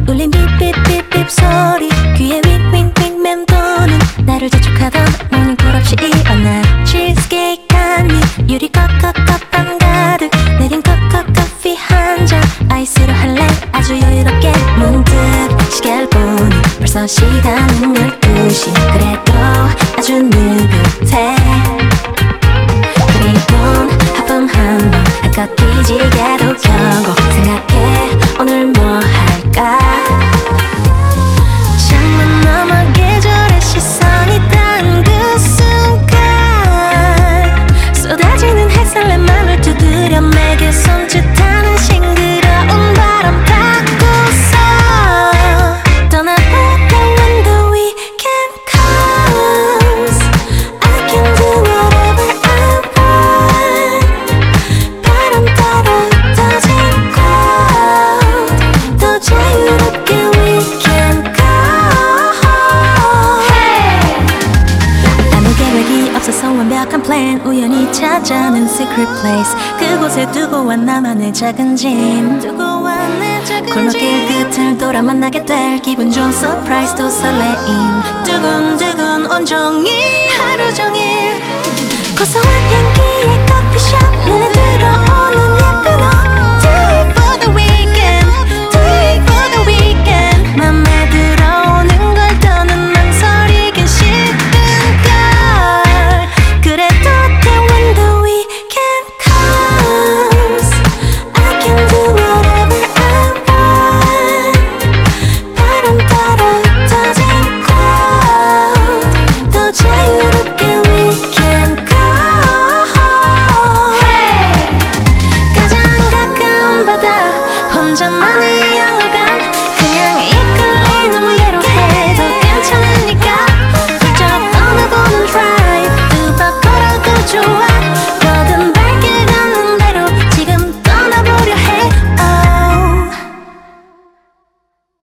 울린 삐삐삐삐 소리 귀에 윙윙윙 맴도는 나를 재촉하던 모닝콜 없이 일어나 치즈케이크 한입 유리 컵컵컵밤 가득 내린 컵컵 커피 한잔 아이스로 할래 아주 여유롭게 문득 시계를 보니 벌써 시간은 12시 그래도 아주 느긋해 그리곤 하품 한번 꺾이지게도 켜고 생각해 오늘 뭐 할까 창문 너머 계절의 시선이 닿은 그 순간 쏟아지는 햇살 내 맘을 두드려 매길 손짓하는 싱그러운 바람 타고서 떠나볼까 when the weekend comes I can do whatever I want 바람 따라 터진 cloud 더 자유롭게 we can go hey. 아무 계획이 없어서 완벽한 plan 우연히 찾아낸 secret place 그곳에 두고 와 나만의 작은 짐 골목길 끝을 돌아 만나게 될 기분 좋은 서프라이즈도 설레임 두근두근 온종일 하루 종일 고소한 향기의 커피숍 눈에 들어오는 예쁜 옷 Do it for the weekend Do it for the weekend 맘에 들어오는 걸 더는 망설이긴 싫은 걸 그래도 돼 when the weekend comes I can do whatever I want 바람 따라 터진 cloud 더 자유롭게 we can go hey. 가장 가까운 바다 혼자만의 영화관